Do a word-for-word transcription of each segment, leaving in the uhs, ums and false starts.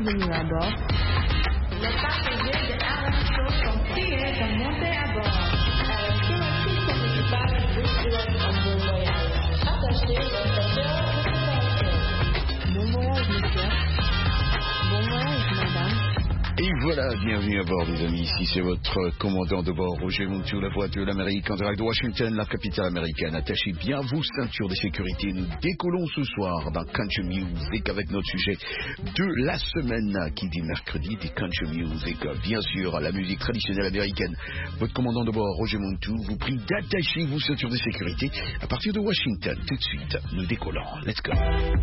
bienvenue à bord. Les passagers de Alan Show sont priés de monter à bord. Alan Show aussi son équipage vous souhaite un bon voyage. Attachez votre cœur de préparation. Bon voyage, monsieur. Bon voyage, madame. Et voilà, bienvenue à bord, les amis. Ici, c'est votre commandant de bord, Roger Montou, la voix de l'Amérique, en direct de Washington, la capitale américaine. Attachez bien vos ceintures de sécurité. Nous décollons ce soir dans Country Music avec notre sujet de la semaine, qui dit mercredi, des Country Music. Bien sûr, la musique traditionnelle américaine. Votre commandant de bord, Roger Montou, vous prie d'attacher vos ceintures de sécurité à partir de Washington. Tout de suite, nous décollons. Let's go.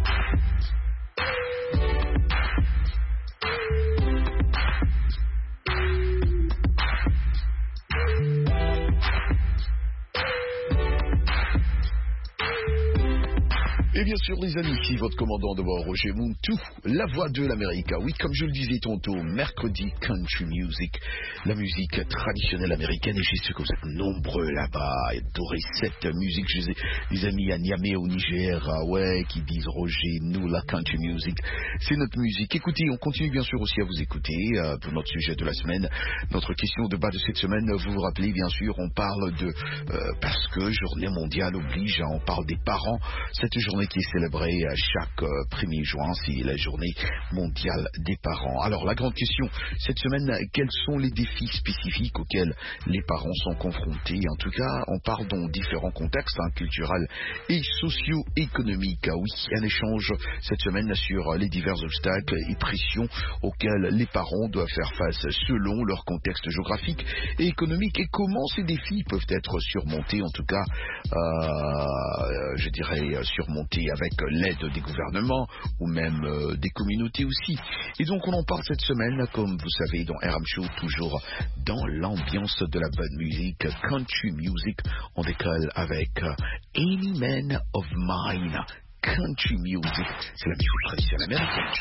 Et bien sûr, les amis, ici votre commandant de bord, Roger Montou, la voix de l'Amérique. Oui, comme je le disais tantôt, mercredi, Country Music, la musique traditionnelle américaine. Et je sais que vous êtes nombreux là-bas à adorer cette musique. Je sais, les amis à Niamey au Niger, ah ouais, qui disent Roger, nous, la Country Music, c'est notre musique. Écoutez, on continue bien sûr aussi à vous écouter euh, pour notre sujet de la semaine. Notre question de bas de cette semaine, vous vous rappelez, bien sûr, on parle de, euh, parce que journée mondiale oblige, hein, on parle des parents. Cette journée qui est célébrée chaque euh, premier juin, c'est la journée mondiale des parents. Alors la grande question cette semaine, quels sont les défis spécifiques auxquels les parents sont confrontés? En tout cas, on parle dans différents contextes, hein, culturels et socio-économiques. Ah oui, un échange cette semaine sur les divers obstacles et pressions auxquels les parents doivent faire face selon leur contexte géographique et économique, et comment ces défis peuvent être surmontés, en tout cas, euh, je dirais surmontés avec l'aide des gouvernements ou même euh, des communautés aussi. Et donc on en parle cette semaine, comme vous savez, dans R M Show, toujours dans l'ambiance de la bonne musique, Country Music. On décolle avec uh, Any Man of Mine. Country Music, c'est la musique traditionnelle américaine.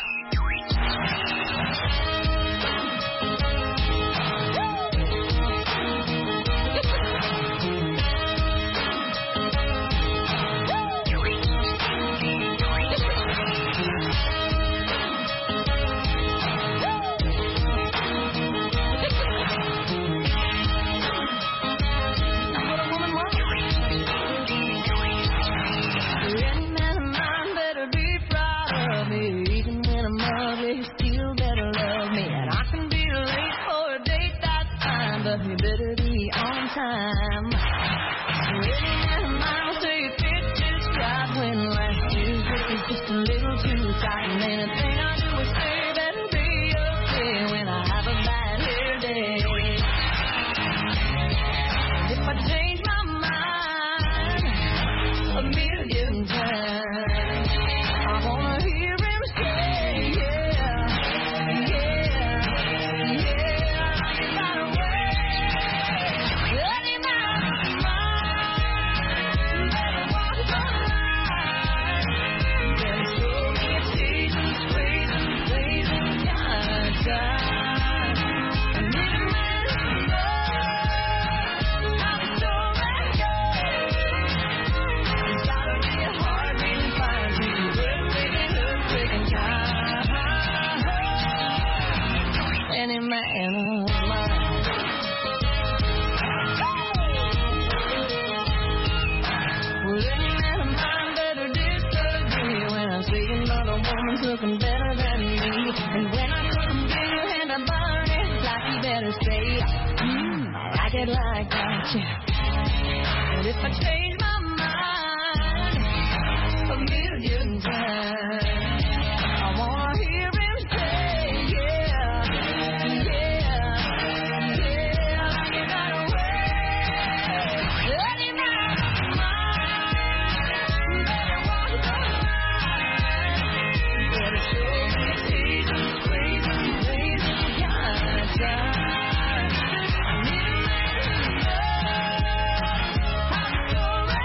All right.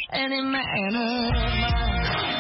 any man of mine.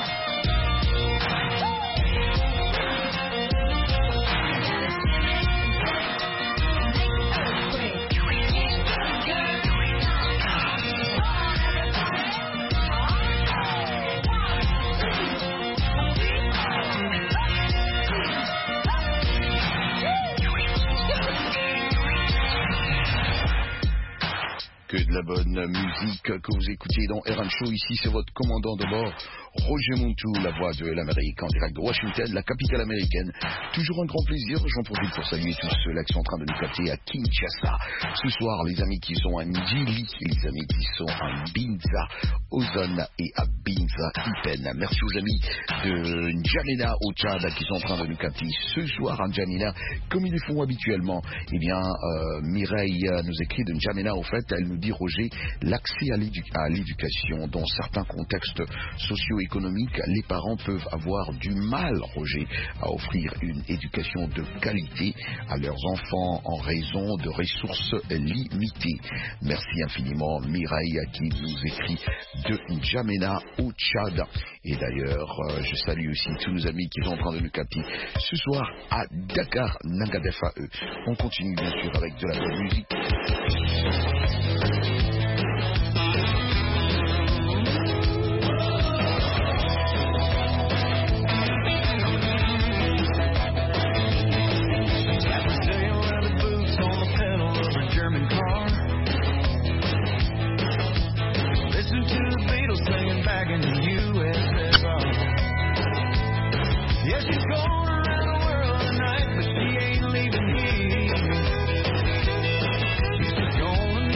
Que de la bonne musique que vous écoutiez dans R un Show. Ici, c'est votre commandant de bord, Roger Montou, la voix de l'Amérique, en direct de Washington, la capitale américaine. Toujours un grand plaisir. J'en profite pour saluer tous ceux-là qui sont en train de nous capter à Kinshasa. Ce soir, les amis qui sont à Njili, les amis qui sont à Binza, Ozone et à Binza, Ipen. Merci aux amis de N'Djamena au Tchad qui sont en train de nous capter ce soir à N'Djamena, comme ils le font habituellement. Eh bien, euh, Mireille nous écrit de N'Djamena, au fait, elle nous dit, Roger, l'accès à l'éducation dans certains contextes socio-économiques, les parents peuvent avoir du mal, Roger, à offrir une éducation de qualité à leurs enfants en raison de ressources limitées. Merci infiniment, Mireille, qui nous écrit de N'Djamena au Tchad. Et d'ailleurs, euh, je salue aussi tous nos amis qui sont en train de nous capter ce soir à Dakar, Nangadefa. On continue bien sûr avec de la bonne musique. Going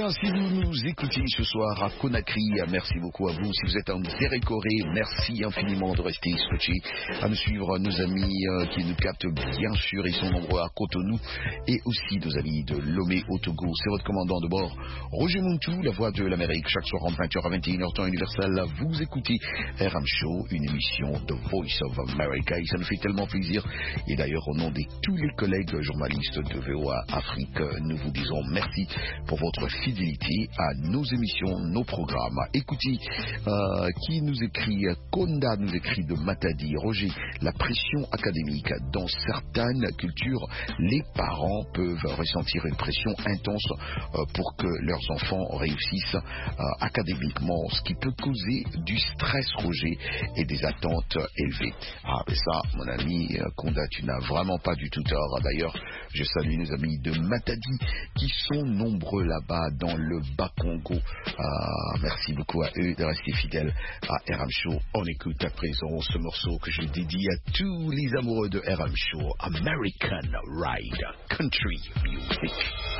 si vous nous écoutez ce soir à Conakry, merci beaucoup à vous. Si vous êtes en Zérékoré, merci infiniment de rester scotché à nous suivre. Nos amis euh, qui nous captent, bien sûr, ils sont nombreux à Cotonou et aussi nos amis de Lomé au Togo. C'est votre commandant de bord, Roger Muntu, la voix de l'Amérique. Chaque soir entre vingt heures à vingt et une heures temps universel, vous écoutez R M Show, une émission de Voice of America. Et ça nous fait tellement plaisir. Et d'ailleurs, au nom de tous les collègues journalistes de V O A Afrique, nous vous disons merci pour votre fidélité à nos émissions, nos programmes. Écoutez, euh, qui nous écrit, Konda nous écrit de Matadi. Roger, la pression académique. Dans certaines cultures, les parents peuvent ressentir une pression intense euh, pour que leurs enfants réussissent euh, académiquement, ce qui peut causer du stress, Roger, et des attentes élevées. Ah, mais ça, mon ami Konda, tu n'as vraiment pas du tout tort. D'ailleurs, je salue nos amis de Matadi qui sont nombreux là-bas dans le Bas-Congo. Ah, merci beaucoup à eux de rester fidèles à R M Show. On écoute à présent ce morceau que je dédie à tous les amoureux de R M Show, American Ride, Country Music.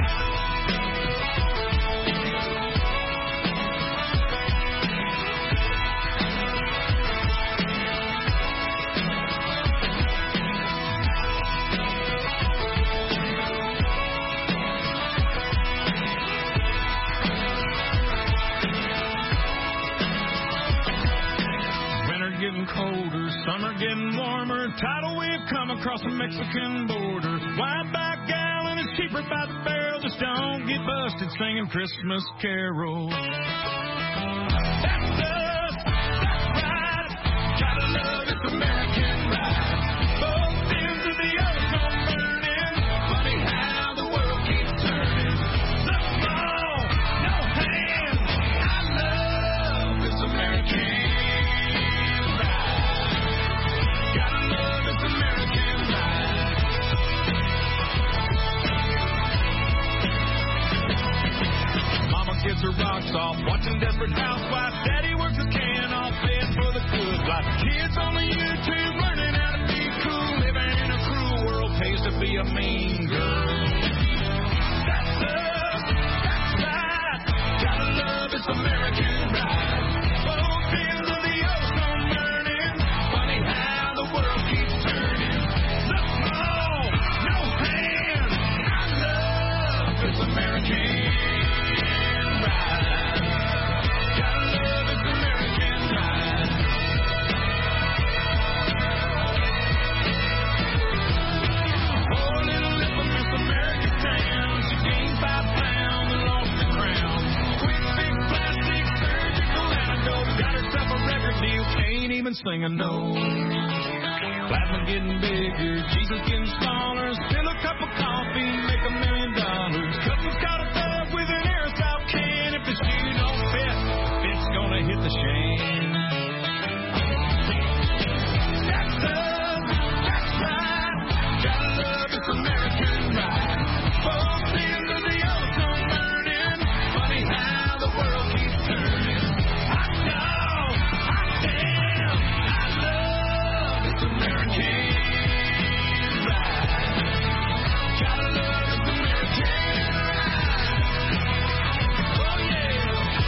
Getting colder, summer getting warmer, tidal wave come across the Mexican border. Wide back gallon is cheaper by the barrel, just don't get busted singing Christmas carols. That's us, that's right, gotta love this American ride. Both ends of the ozone burning, funny how the world keeps turning. Look small, no hands, I love this American. Gets her rocks off, watching Desperate Housewives. Daddy works his can off, fed for the good life. Kids on the YouTube learning how to be cool. Living in a cruel world pays to be a mean girl. That's us, that's right. Gotta love this American ride. Both ends of the ozone burning. Funny how the world keeps turning. Look small, no hands. I love this American. Sing a no. Plasma getting bigger, Jesus getting smaller. Spill a cup of coffee, make a million dollars. Couples got a thug with an aerosol can. If the shoe don't fit, it's gonna hit the shame. That's us, that's right. Gotta love this American ride. Both ends of the ozone burning. Funny how the world keeps turning. Hot dog, hot damn. American ride. Gotta love this American ride. Oh yeah.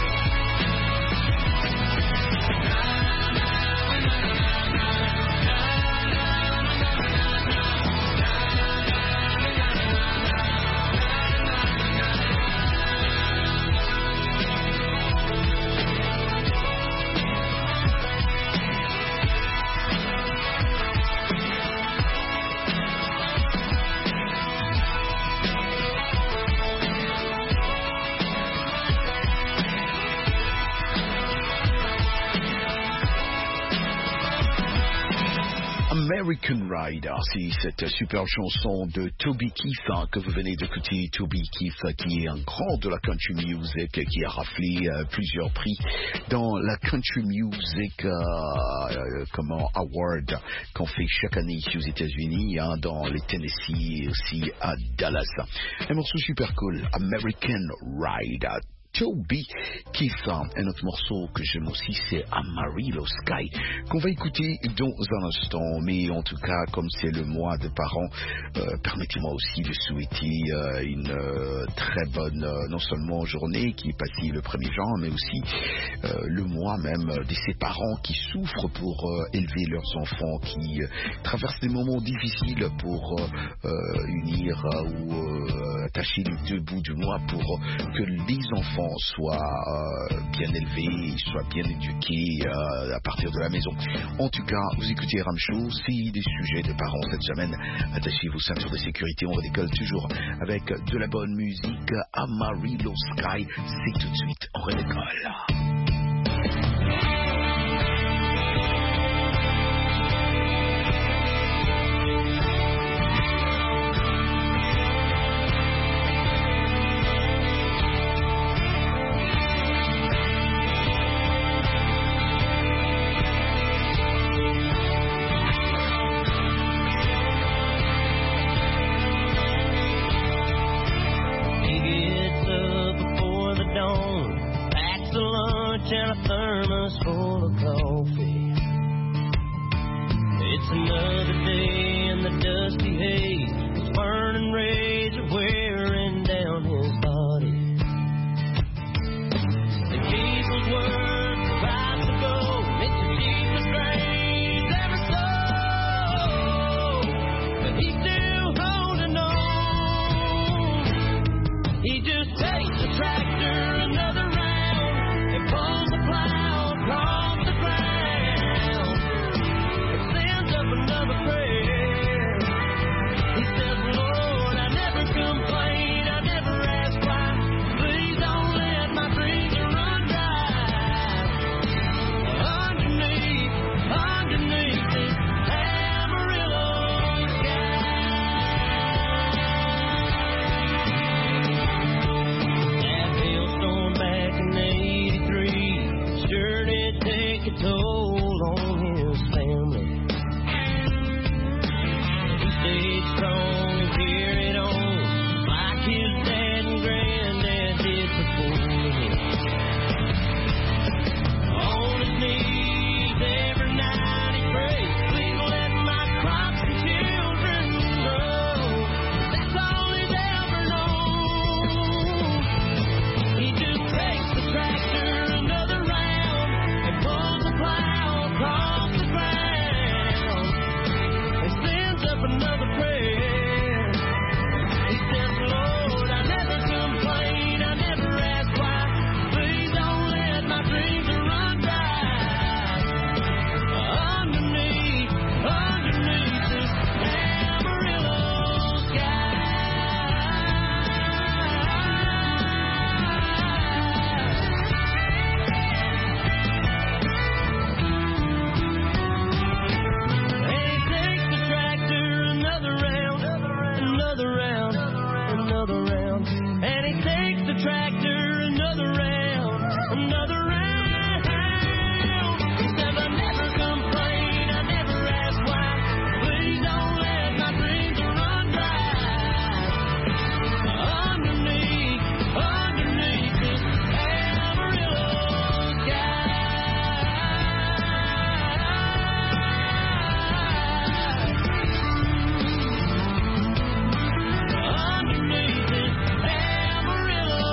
American Rider, c'est cette superbe chanson de Toby Keith hein, que vous venez d'écouter. Toby Keith qui est un grand de la country music, qui a raflé euh, plusieurs prix dans la country music euh, euh, comment award qu'on fait chaque année ici aux États-Unis, hein, dans les Tennessee et aussi à Dallas. Un morceau super cool, American Rider. Toby Keith. Un autre morceau que j'aime aussi, c'est Amarillo Sky, qu'on va écouter dans un instant. Mais en tout cas, comme c'est le mois de parents, euh, permettez-moi aussi de souhaiter euh, une euh, très bonne, euh, non seulement journée qui est passée le premier juin, mais aussi euh, le mois même de ces parents qui souffrent pour euh, élever leurs enfants, qui euh, traversent des moments difficiles pour euh, euh, unir euh, ou euh, attacher les deux bouts du mois pour euh, que les enfants soient euh, bien élevés, soient bien éduqués euh, à partir de la maison. En tout cas, vous écoutez Ram Show, c'est des sujets de parents cette semaine. Attachez vos ceintures de sécurité, on redécolle toujours avec de la bonne musique. Amarillo Sky, c'est tout de suite, on redécolle. And a thermos full of coffee. It's another day in the dusty haze. His burning rays are wearing down his body. The diesel's worth the price of gold. It's the cheapest grains ever sold. But he's still holding on. He just takes the tractor another round and pulls the plow across the ground and sends up another prayer. He says, Lord, I never complain, I never ask why. Please don't let my dreams run dry. Underneath, underneath this Amarillo sky. That hailstorm back in eighty-three sure did take a toll on his family. He stayed strong and carried on like his dad and granddad did before him. On his knees every night he prayed, please let my crops and children grow. That's all he's ever known. He just takes the tractor another round and pulls the plow across the ground and sends up another prayer. He says, Lord, I never complain, I never ask why. Please don't let my dreams run dry. Underneath, underneath this Amarillo sky. And he takes the tractor another round, another round, another round. And he takes the tractor another round, another round. He says, I never complain, I never ask why. Please don't let my dreams run dry. Underneath, underneath this Amarillo sky. Underneath this Amarillo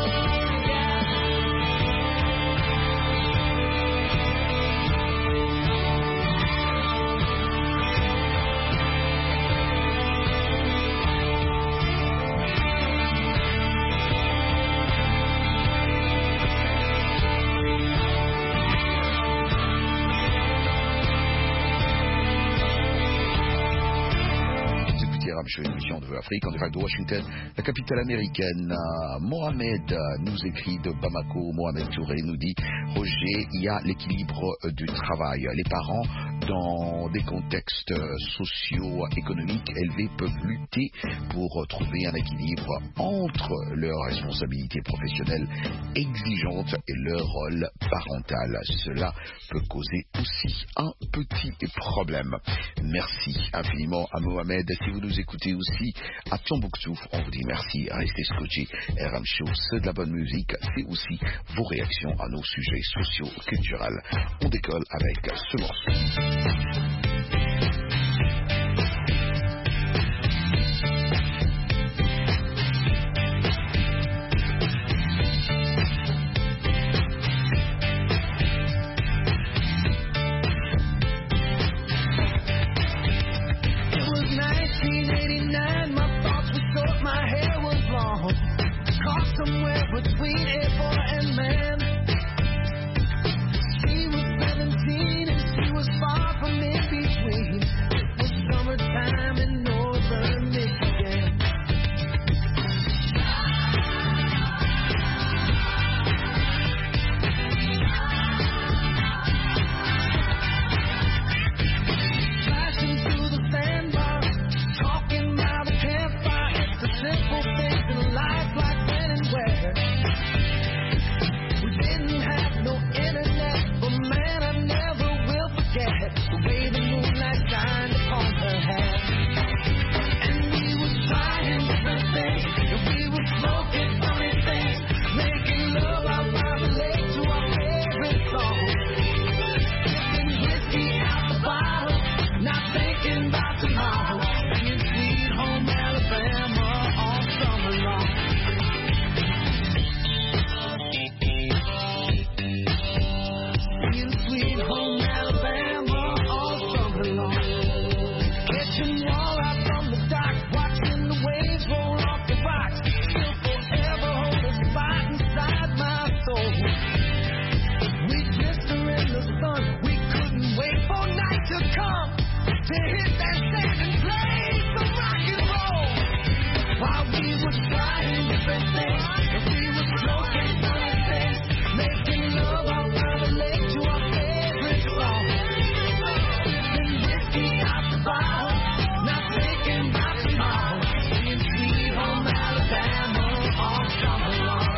Vous écoutez Ram Show, émission de l'Afrique en direct de Washington, la capitale américaine. Euh, Mohamed euh, nous écrit de Bamako. Mohamed Touré nous dit, Roger, il y a l'équilibre euh, du travail. Les parents, dans des contextes euh, socio-économiques élevés, peuvent lutter pour euh, trouver un équilibre entre leurs responsabilités professionnelles exigeantes et leur rôle parental. Cela peut causer aussi un petit problème. Merci infiniment à Mohamed. Si vous nous écoutez aussi à Tombouctou, on vous dit merci. Restez scotchés. R M Show, c'est de la bonne musique. C'est aussi vos réactions à nos sujets sociaux, culturels. On décolle avec ce morceau. Somewhere between a boy and man. She was seventeen and she was far from in between. It was summertime in northern Michigan. Flashing through the sandbar, talking by the campfire. It's the simple things in life like where we didn't have no internet, but man, I never will forget the way the moonlight shined upon her hair. And we were trying different things, and we were smoking funny things, making love out by the lake to our favorite song. Sipping whiskey out the bottle, not thinking about tomorrow, singing Sweet Home Alabama all summer long. Sweet Home Alabama all summer long. Catching y'all out from the dock, watching the waves roll off the rocks. Still forever hold a spot inside my soul. We glister in the sun, we couldn't wait for night to come to hit that sand and play some rock and roll. While we were trying different things, and we were smoking funny things, making love out by the lake to our favorite song. Sipping whiskey out the bottle, not thinking about tomorrow, singing Sweet Home Alabama all summer long.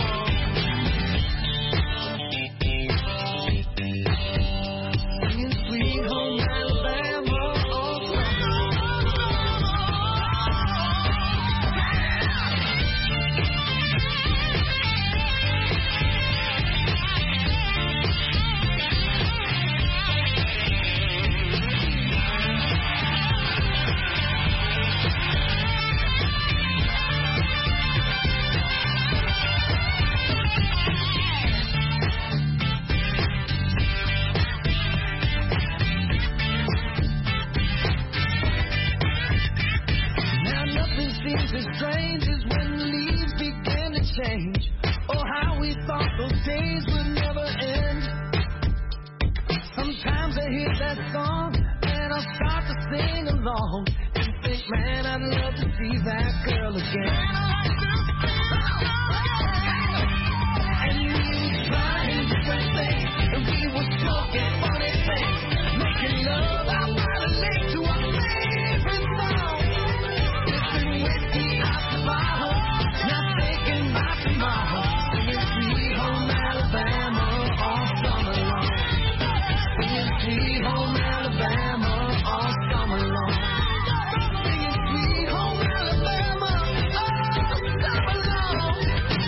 Singing Sweet Home Alabama all summer as strange as when the leaves began to change. Oh, how we thought those days would never end. Sometimes I hear that song and I'll start to sing along and think, man, I'd love to see that girl again. And we were trying different things, and we were smoking funny things, making love out by the lake to our favorite song. Whiskey out the bottle, not thinking about tomorrow, singing Sweet Home Alabama all summer long. Singing Sweet Home Alabama all summer long. Singing Sweet Home Alabama all summer long.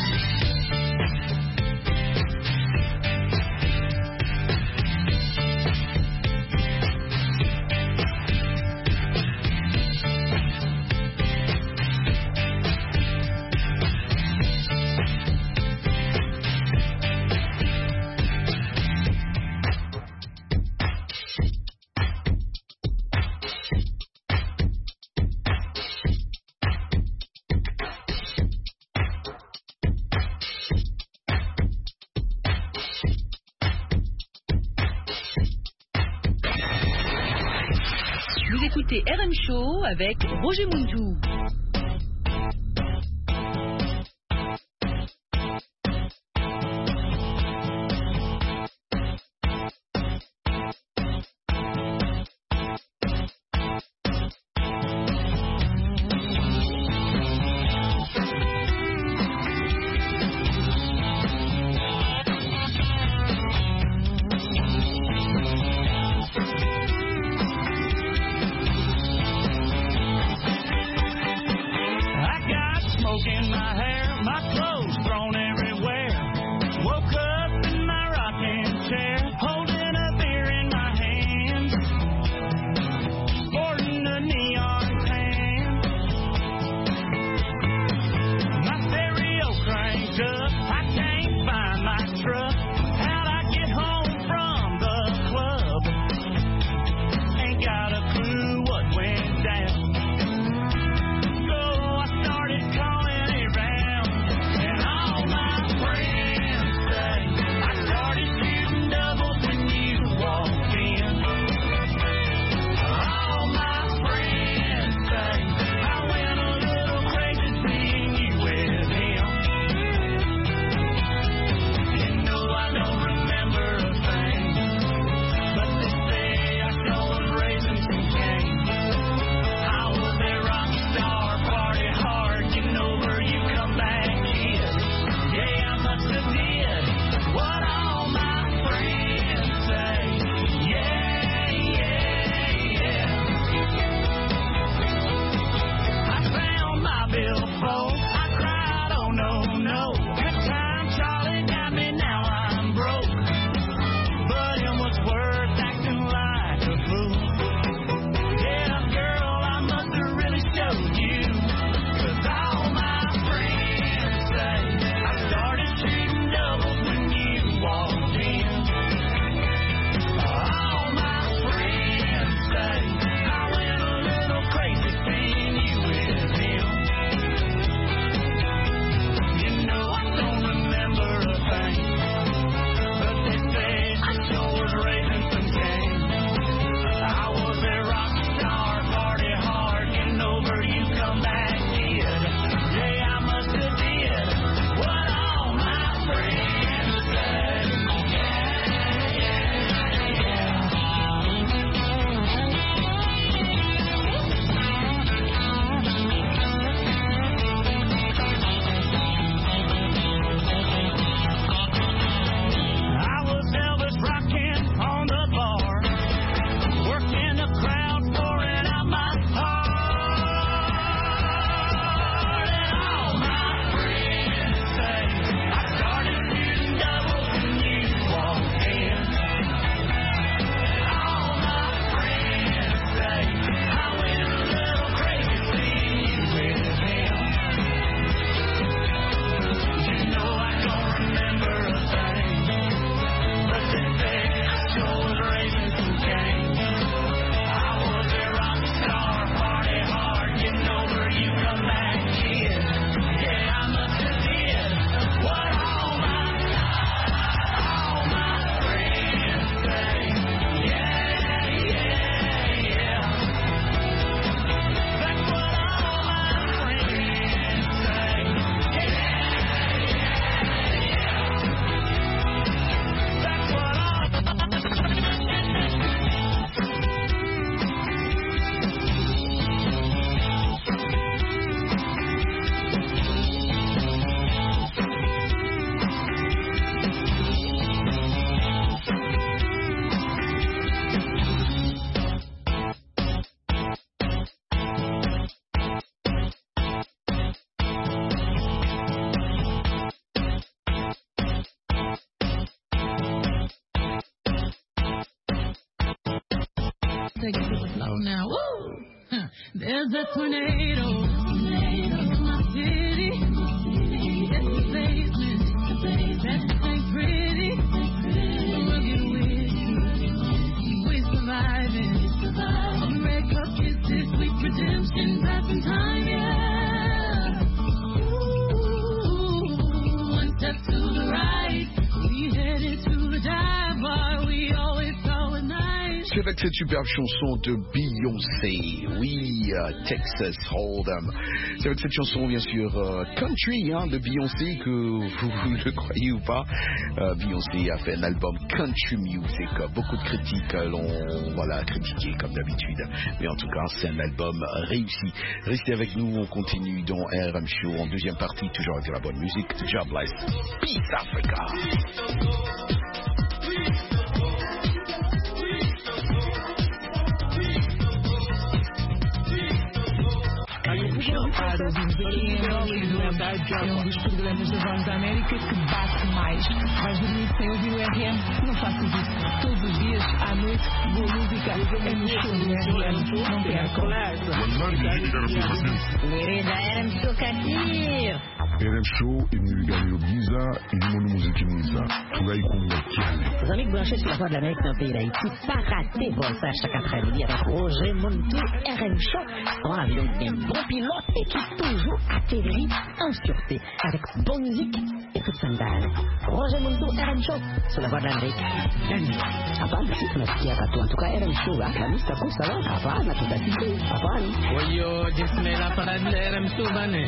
Vous écoutez R M Show avec Roger Muntou. down. So I started calling around, and all my friends say I started shooting doubles when you walked in. All my friends say I went a little crazy seeing you with him. You know I don't remember a thing, but they say I sure was raising some cane. I was a rock star, party hard, getting over you come back kid. Yeah, I must have did what all my friends say. Yeah, yeah, yeah. I found my billfold, I cried, oh no, no. Good time Charlie got me, now I'm broke. But it was worth acting like a fool. Yeah, girl, I must have really showed you. 'Cause all my friends say I started shooting doubles when you walked in. All my friends say I went a little crazy seeing you with him. You know I don't remember a thing, but they say I sure was raising some cane. I was a rock star, party hard, getting over you come back kid. Yeah, I must have did what all my friends said. Yeah, yeah, yeah. I was Elvis rocking on the bar, working the crowd, pouring out my heart. And all my friends say I started shooting doubles when you walked in. All my friends say I went a little crazy seeing you with him. You know I don't remember a thing, but they say I sure was raising some cane. I was a rock star, party hard, getting over you come back kid. Yeah, I must have did what all my, all my friends say. Yeah, yeah, yeah. That's what all my friends say. Yeah, yeah, yeah. That's what all. Take it to the floor now. Woo! Huh. There's a tornado in my city. It's the basement. That ain't pretty. We'll get with you. We surviving. On red cup kisses, sweet redemption, passing time, yeah. Ooh, one step to the right. We headed to the dive bar. We always call it nice. C'est avec cette superbe chanson de Beyoncé, oui, euh, Texas Hold'em. C'est avec cette chanson, bien sûr, euh, country hein, de Beyoncé, que vous, vous le croyez ou pas, euh, Beyoncé a fait un album country music. Beaucoup de critiques l'ont voilà, critiqué comme d'habitude, mais en tout cas, c'est un album réussi. Restez avec nous, on continue dans R M Show en deuxième partie, toujours avec de la bonne musique. Jobless, Peace Africa. Para ouvirmos aqui em Hollywood, é um dos programas da Voz da América que bate mais. Vais dormir sem ouvir o R M? Não faças isso. Todos os dias, à noite, boa música é no show do R M. Não percas. Mirida R M Show Katir. R M Show imulingani Giza ilimoni muziki mwiza tunaikunda cyane. Les amis branchés sur la voix de l'Amérique dans le pays d'Haïti, pas rater Voltage chaque après-midi avec Roger Montou R M Show. En avion bien bon pilote et qui toujours atterrit en sûreté avec bonne musique et toute sandale. Roger Montou R M Show sur la voix de l'Amérique. La nuit. Hapana sisi tunasikia watu antuka R M Show hapa ni sitaku sawa hapana tutasikia hapana. Oyo jisme la parade R M Show bane.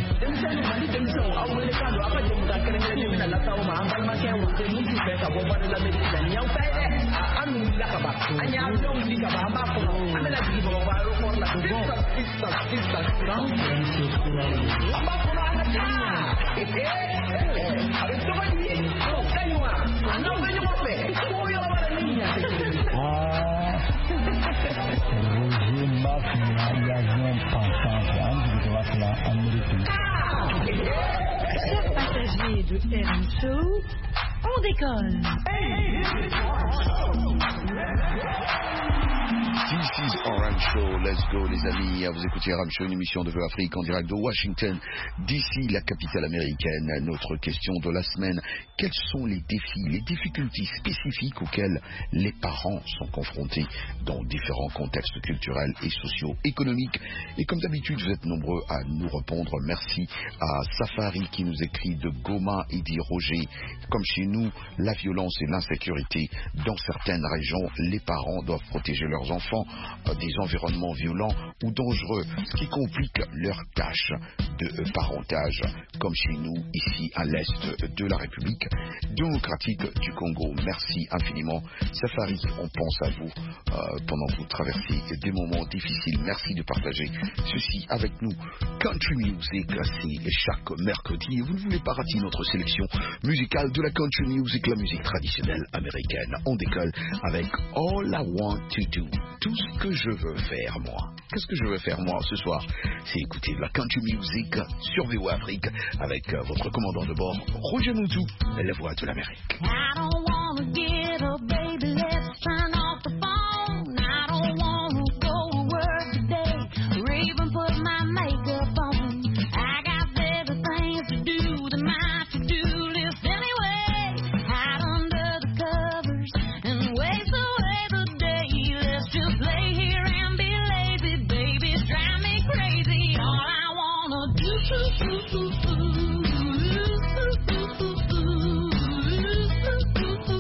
Chers passagers de R M Show, on décolle. This is R M Show, let's go les amis. Vous écoutez R M Show, une émission de Vœux Afrique en direct de Washington, D C, la capitale américaine. Notre question de la semaine, quels sont les défis, les difficultés spécifiques auxquelles les parents sont confrontés dans différents contextes culturels et socio-économiques? Et comme d'habitude, vous êtes nombreux à nous répondre. Merci à Safari qui nous écrit de Goma et dit Roger, comme chez nous, la violence et l'insécurité dans certaines régions, les parents doivent protéger leurs enfants des environnements violents ou dangereux, ce qui complique leur tâche de parentage, comme chez nous, ici à l'est de la République démocratique du Congo. Merci infiniment. Safari, on pense à vous euh, pendant que vous traversez des moments difficiles. Merci de partager ceci avec nous. Country Music, c'est chaque mercredi et vous ne voulez pas rater notre sélection musicale de la country music, la musique traditionnelle américaine. On décolle avec All I Want to Do. Tout ce que je veux faire, moi. Qu'est-ce que je veux faire, moi, ce soir? C'est écouter de la country music sur V O Afrique avec euh, votre commandant de bord, Roger Montou, la voix de l'Amérique. I don't wanna get up, baby, let's turn off the phone. I don't wanna go to work today, or even put my makeup on. I got better things to do than my to-do list anyway. Hide under the covers and waste away the day. Let's just lay here and be lazy, baby, drive me crazy. All I wanna do, do, do, do, do.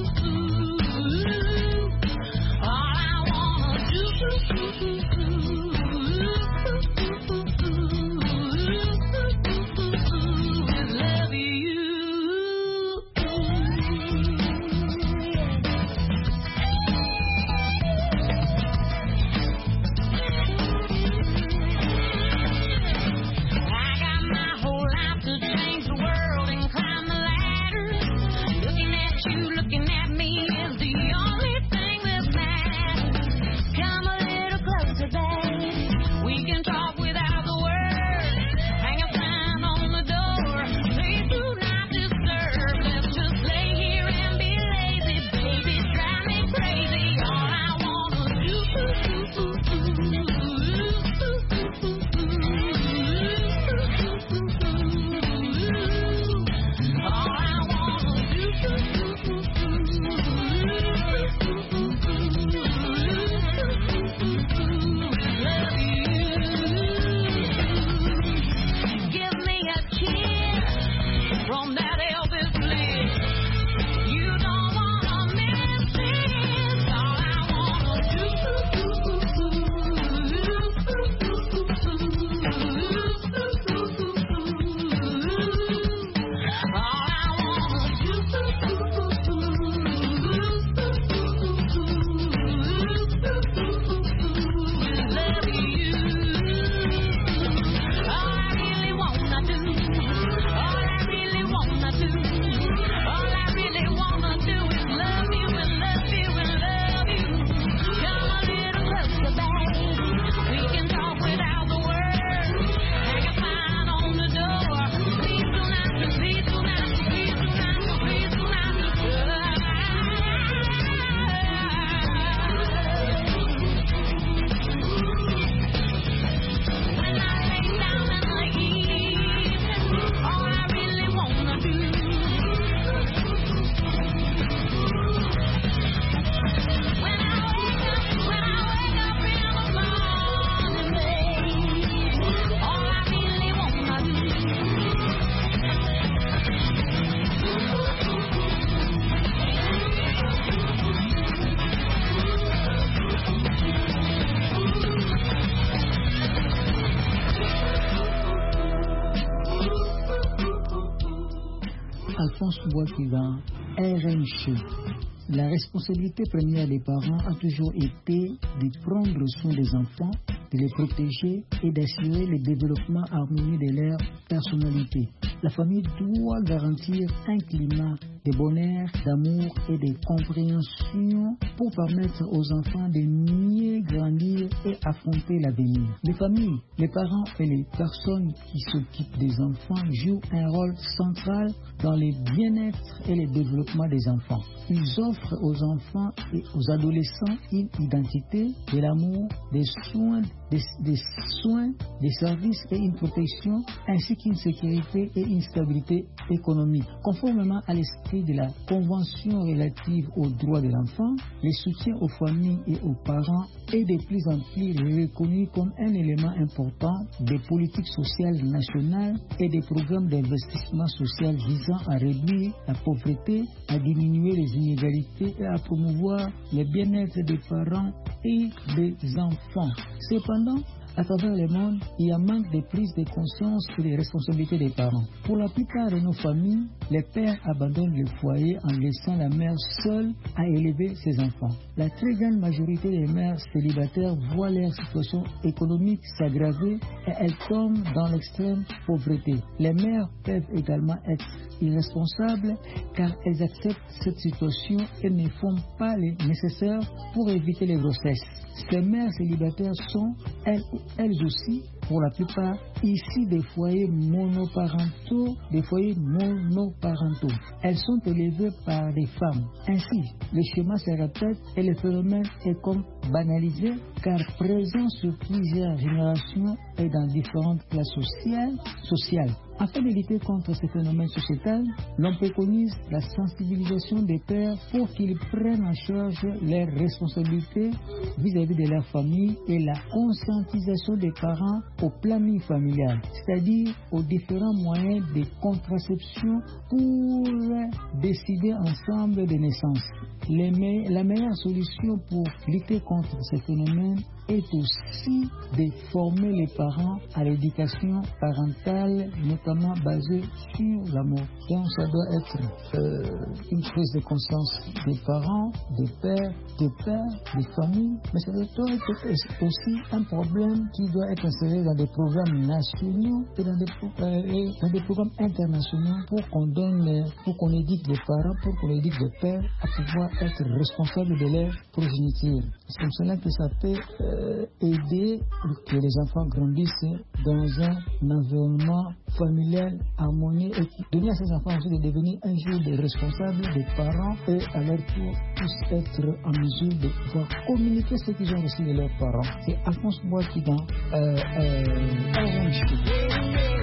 Alphonse Bouakidan, R N Show. La responsabilité première des parents a toujours été de prendre soin des enfants, de les protéger et d'assurer le développement harmonieux de leur personnalité. La famille doit garantir un climat de bonheur, d'amour et de compréhension pour permettre aux enfants de mieux grandir et affronter l'avenir. Les familles, les parents et les personnes qui s'occupent des enfants jouent un rôle central dans le bien-être et le développement des enfants. Ils offrent aux enfants et aux adolescents une identité, de l'amour, des soins, des, des soins, des services et une protection, ainsi qu'une sécurité et une stabilité économique. Conformément à l'esprit de la Convention relative aux droits de l'enfant, le soutien aux familles et aux parents est de plus en plus reconnu comme un élément important des politiques sociales nationales et des programmes d'investissement social visant à réduire la pauvreté, à diminuer les inégalités et à promouvoir le bien-être des parents et des enfants. Cependant, à travers le monde, il y a manque de prise de conscience et de responsabilité des parents. Pour la plupart de nos familles, les pères abandonnent le foyer en laissant la mère seule à élever ses enfants. La très grande majorité des mères célibataires voient leur situation économique s'aggraver et elles tombent dans l'extrême pauvreté. Les mères peuvent également être irresponsables car elles acceptent cette situation et ne font pas le nécessaire pour éviter les grossesses. Ces mères célibataires sont, elles, elles aussi, pour la plupart, issues des foyers monoparentaux, des foyers monoparentaux. Elles sont élevées par des femmes. Ainsi, le schéma se répète et le phénomène est comme banalisé car présent sur plusieurs générations et dans différentes classes sociales. sociales. Afin de lutter contre ce phénomène sociétal, l'on préconise la sensibilisation des pères pour qu'ils prennent en charge leurs responsabilités vis-à-vis de leur famille et la conscientisation des parents au planning familial, c'est-à-dire aux différents moyens de contraception pour décider ensemble des naissances. Les me- la meilleure solution pour lutter contre ce phénomène est aussi de former les parents à l'éducation parentale, notamment basée sur l'amour. Donc ça doit être euh, une prise de conscience des parents, des pères, des pères, des familles, mais ça doit être aussi un problème qui doit être inséré dans des programmes nationaux et dans des, euh, et dans des programmes internationaux pour qu'on donne, pour qu'on éduque les parents, pour qu'on éduque les pères à pouvoir être responsables de leur progéniture. C'est comme cela que ça peut euh, aider que les enfants grandissent dans un environnement familial harmonieux et donner à ces enfants aussi de devenir un jour des responsables, des parents et à leur tour tous être en mesure de pouvoir communiquer ce qu'ils ont reçu de leurs parents. C'est Alphonse Bouakidan, euh, euh, R N Show.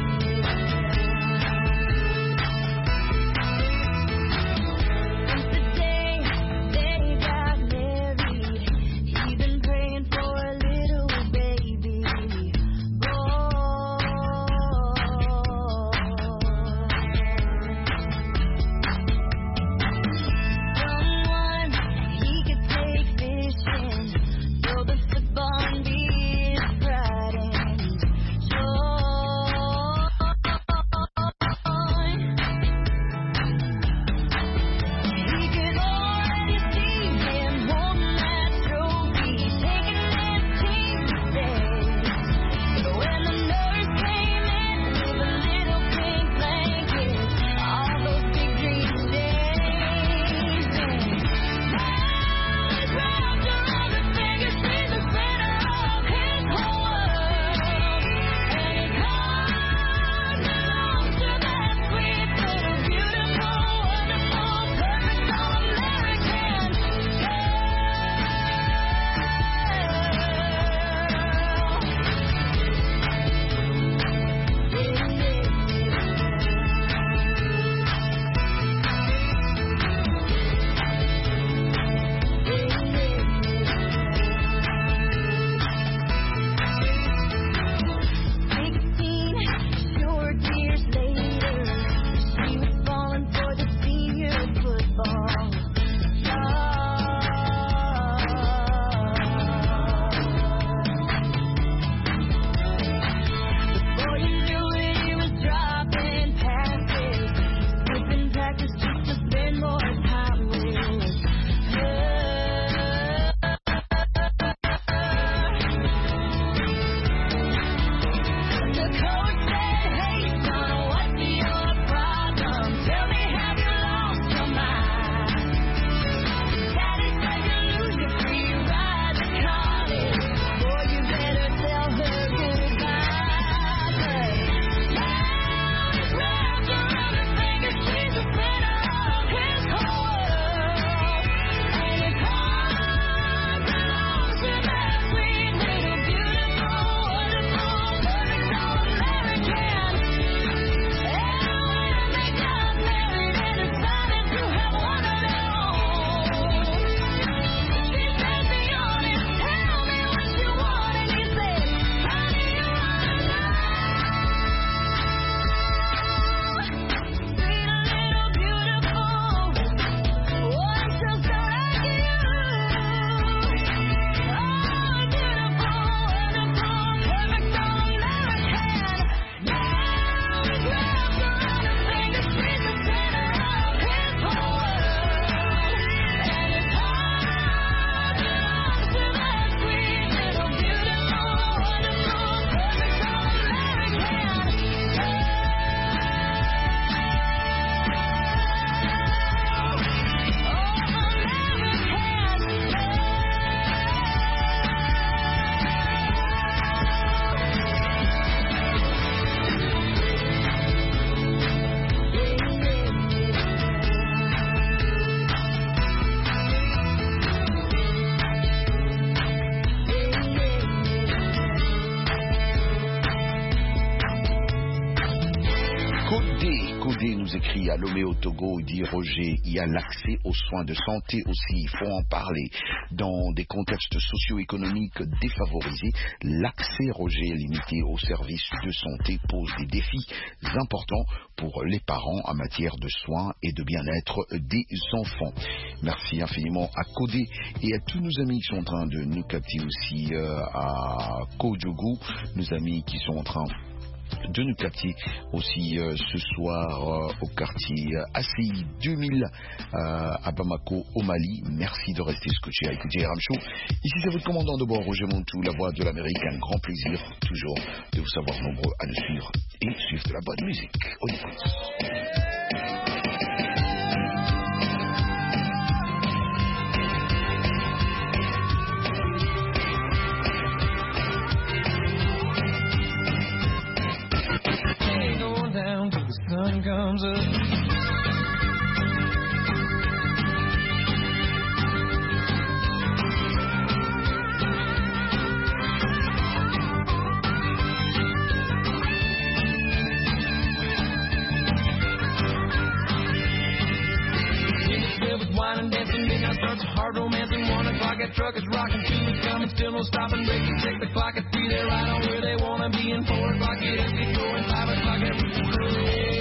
So the football beat Friday. So Codé, Codé nous écrit à Lomé au Togo, dit Roger, il y a l'accès aux soins de santé aussi, il faut en parler. Dans des contextes socio-économiques défavorisés, l'accès, Roger, limité aux services de santé pose des défis importants pour les parents en matière de soins et de bien-être des enfants. Merci infiniment à Codé et à tous nos amis qui sont en train de nous capter aussi euh, à Kodjougou, nos amis qui sont en train de nous capter aussi euh, ce soir euh, au quartier A C I deux mille euh, à Bamako au Mali. Merci de rester scotché à écouter R M Show. Ici c'est votre commandant de bord Roger Montou, la voix de l'Amérique. Un grand plaisir toujours de vous savoir nombreux à nous suivre et suivre de la bonne musique. On écoute. Sun comes up. Wine and dancing, midnight starts hard romancing. One o'clock, that truck is rocking. Two is coming, still no stopping, breaking. Check the clock at three, they're right on where they wanna be. And four o'clock, it is before, and five o'clock, everything's great.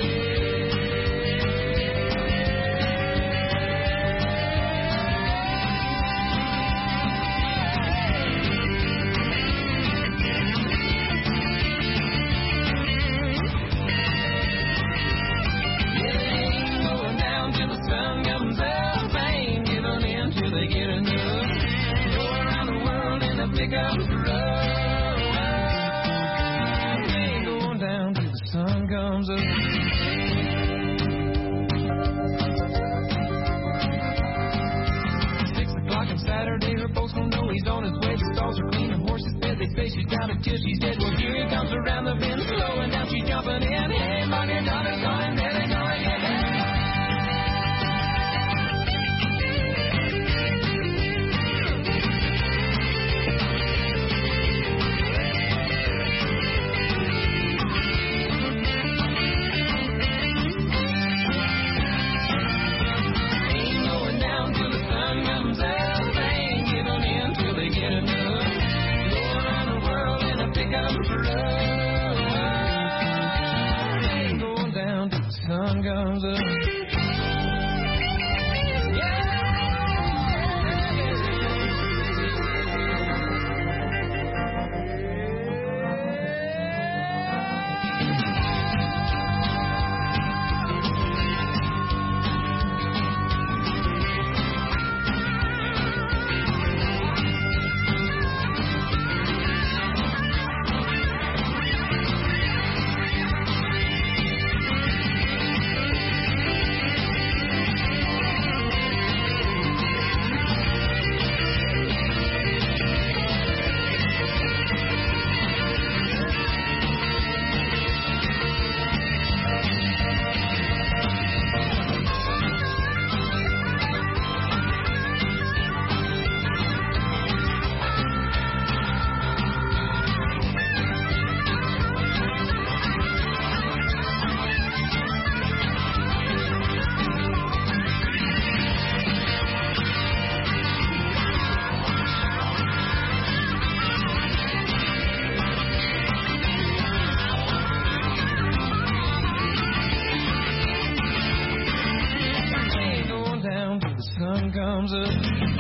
Pickup truck, ain't going down till the sun comes up. Six o'clock on Saturday, her folks don't know he's on his way. The stalls are clean, the horse's fed. They say she's got it till she's dead. Well, here he comes around the bend, slowing down, she's jumping in. Hey, mom, your daughter's gone, there they go again. Sun comes up. Comes up.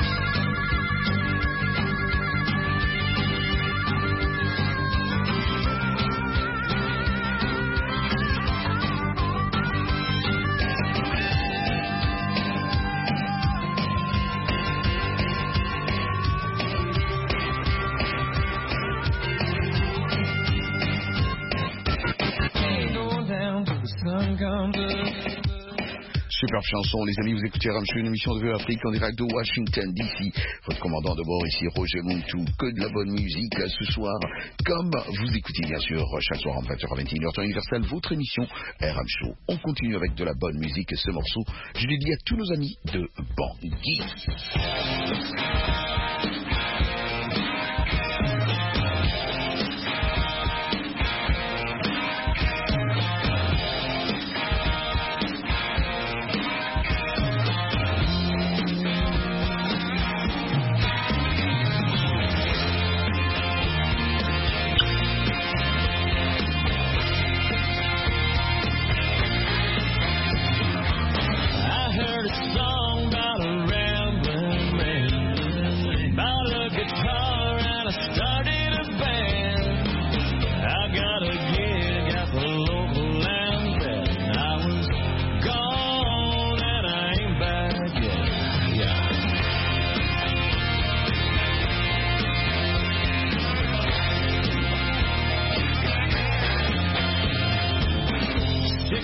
Ain't going down till the sun comes up. Superbe chanson, les amis, vous écoutez R M Show, une émission de V O Afrique en direct de Washington D C. Votre commandant de bord ici, Roger Montou, que de la bonne musique ce soir. Comme vous écoutez bien sûr chaque soir en vingt heures à vingt et une heures temps universel, votre émission R M Show. On continue avec de la bonne musique. Ce morceau, je l'ai dit à tous nos amis de Bangui.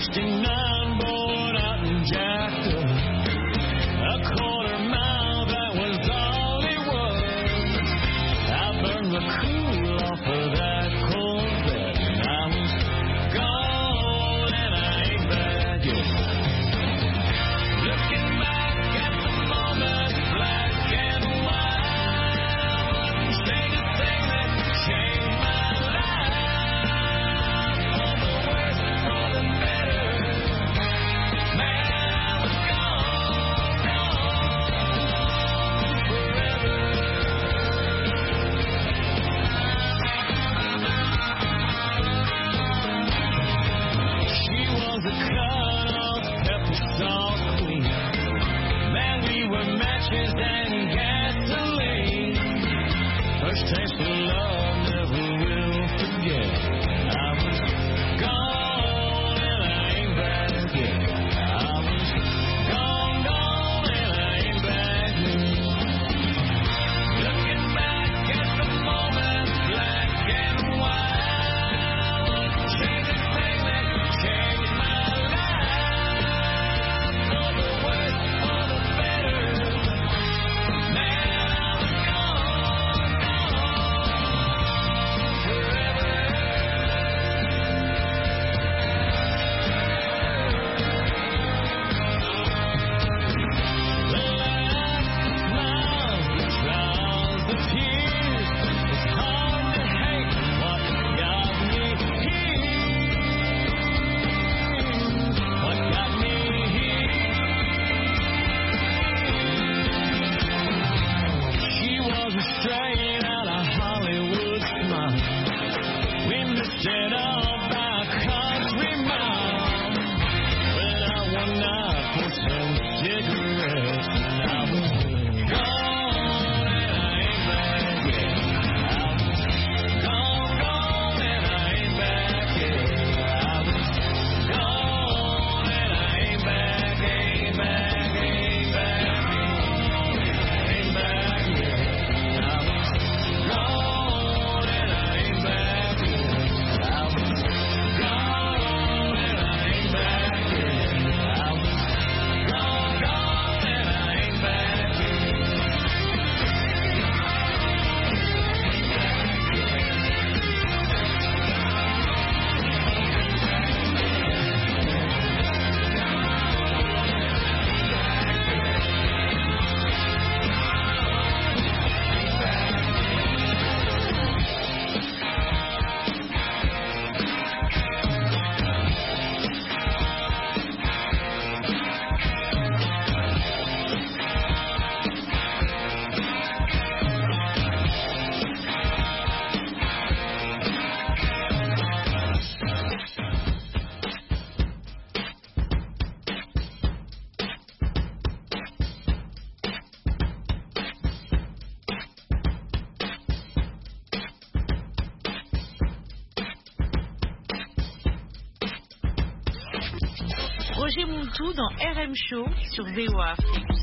sixty-nine born out and jacked up. A quarter mile, that was all it was. I burned the cool off of that Corvette, and I was gone, and I ain't back yet. Looking back at the moment, black and white, I wouldn't say the thing that changed my life. For the worse, for the better, man, I was gone, gone forever. She was a cut-off pepper salt queen. Man, we were matches and gasoline. First taste of love, never will forget. I was gone and I ain't back yet. I was gone, gone and I ain't back yet. Looking back at the moment, black and white, I wouldn't change a thing that changed my life. For the worse, for the better, man, I was gone, gone forever. The laughs, the smiles, the trials, the tears. It's hard to hate what got me here. What got me here? She was a straight out of Hollywood smile. We missed it all by a country mile. Went out one night for some cigarettes, and I was gone and I ain't back yet. I was gone, gone and I ain't back yet. I was gone and I ain't back, ain't back, ain't back, ain't back yet. I was gone and I ain't back yet. I was gone and I ain't back yet. I was gone, gone and I ain't back yet. Roger Montou dans R M Show sur V O A Afrique.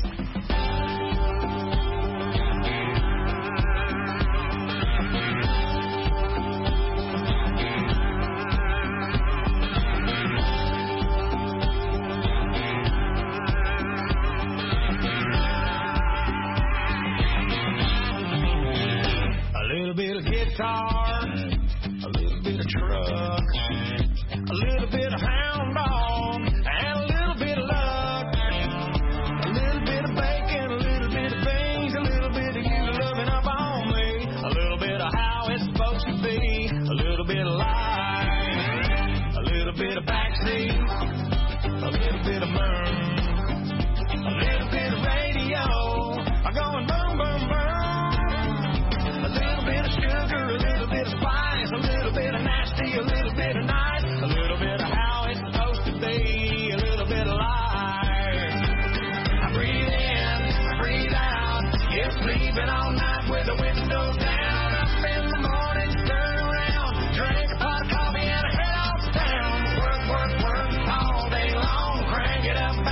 A little bit of guitar, a little bit of truck, a little bit of hound dog, and a little bit of luck. A little bit of bacon, a little bit of beans, a little bit of you loving up on me. A little bit of how it's supposed to be, a little bit of life, a little bit of backseat, a little bit of moon, a little bit of radio, going boom, boom, boom. A little bit of sugar, a little bit of spice, a little bit of nasty, a little bit of nice, a little bit of how it's supposed to be, a little bit of life. I breathe in, I breathe out, you're sleeping all night with the windows down. Up in the morning, turn around, drink a pot of coffee and head off to town. Work, work, work all day long, crank it up.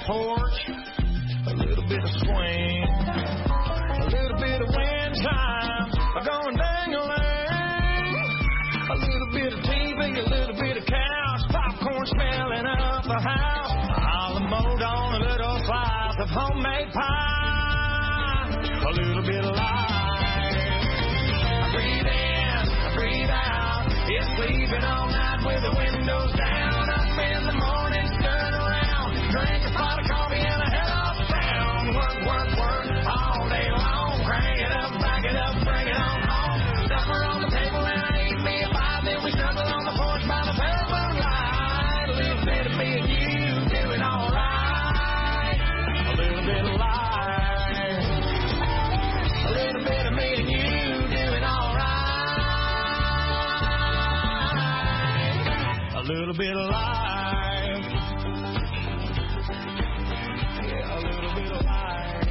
porch, a little bit of swing, a little bit of wind chime, a going dang-a-lang, a little bit of T V, a little bit of couch, popcorn smelling up the house, all the mowed on a little slice of homemade pie, a little bit of life. I breathe in, I breathe out, it's sleeping all night with the windows down, up in the morning, turn around, drink a pot of coffee and a head off down, work, work, work, all day long, crank it up, back it up, bring it on home, supper on the table and I eat me a bite, then we snuggle on the porch by the telephone light, a little bit of me and you doing all right, a little bit of life, a little bit of me and you doing all right, a little bit of life. Yeah, a little bit of life.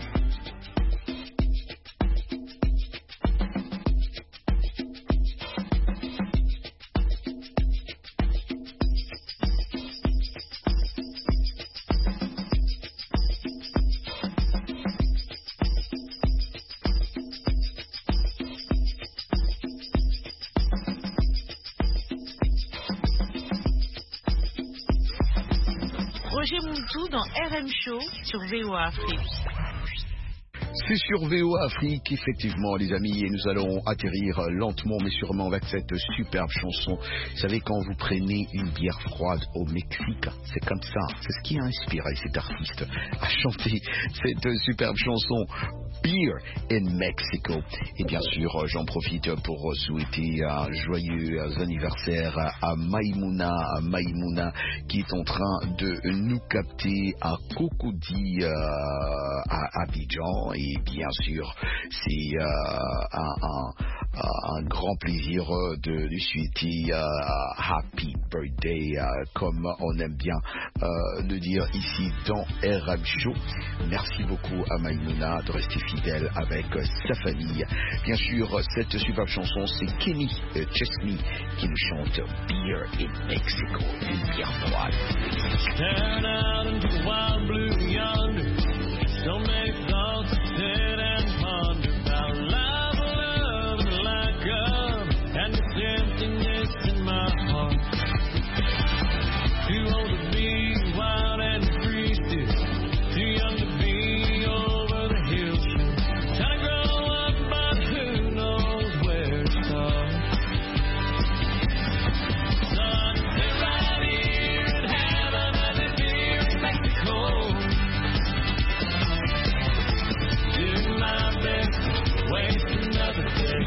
Roger Mountou dans R M Show sur V O A Afrique. C'est sur V O A Afrique, effectivement, les amis, et nous allons atterrir lentement mais sûrement avec cette superbe chanson. Vous savez, quand vous prenez une bière froide au Mexique, c'est comme ça. C'est ce qui a inspiré cet artiste à chanter cette superbe chanson Beer in Mexico. Et bien sûr, j'en profite pour souhaiter un joyeux anniversaire à Maïmouna, à Maïmouna qui est en train de nous capter à Cocody, euh, à Abidjan. Et bien sûr, c'est euh, un, un, un grand plaisir de lui souhaiter euh, Happy Birthday, euh, comme on aime bien euh, le dire ici dans R M Show. Merci beaucoup à Maïmouna de rester fidèle avec sa famille. Bien sûr, cette superbe chanson, c'est Kenny Chesney qui nous chante Beer in Mexico, une bière froide. Turn out into the wild blue yonder. So many thoughts sit and ponder about love, love, and lack of, and this emptiness in my heart. Too old to be wild and free still, too young to be over the hill still. Trying to grow up, but who knows where to start. So I sit right here and have another beer in Mexico. My best, waste another day.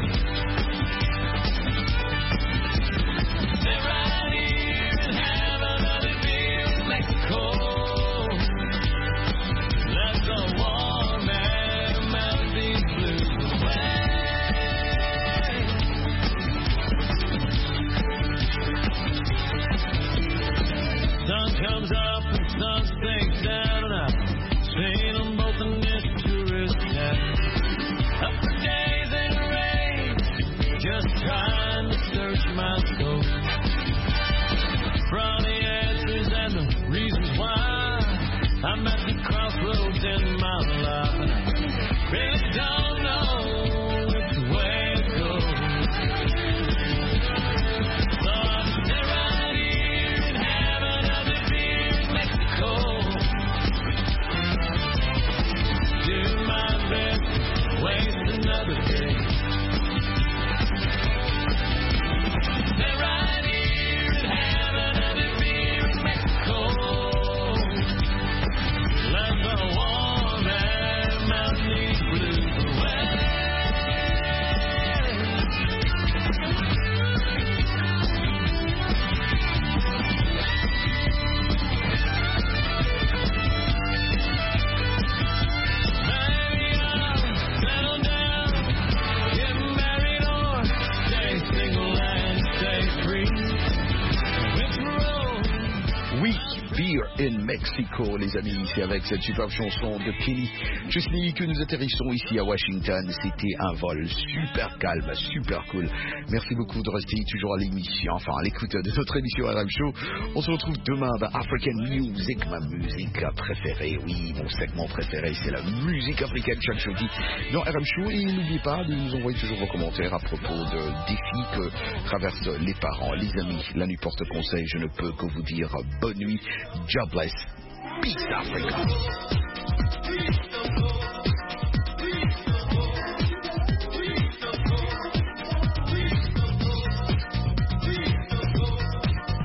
Sit right here and have another beer in Mexico. Let the warm air melt these blues away. Sun comes up and sun sinks down, and I've seen them both in this tourist town. Up for days in the rain, just trying to search my soul for the answers and the reasons why I'm at the crossroads in my life, and I really don't know which way to go. So I'll sit right here and have another beer in Mexico. in Mexico, les amis. C'est avec cette superbe chanson de Kenny Chesney que nous atterrissons ici à Washington. C'était un vol super calme, super cool. Merci beaucoup de rester toujours à l'émission, enfin à l'écoute de notre émission R M Show. On se retrouve demain dans African Music, ma musique préférée. Oui, mon segment préféré, c'est la musique africaine chaque jeudi dans R M Show. Et n'oubliez pas de nous envoyer toujours vos commentaires à propos de défis que traversent les parents, les amis. La nuit porte conseil, je ne peux que vous dire bonne nuit. God bless. Peace Africa.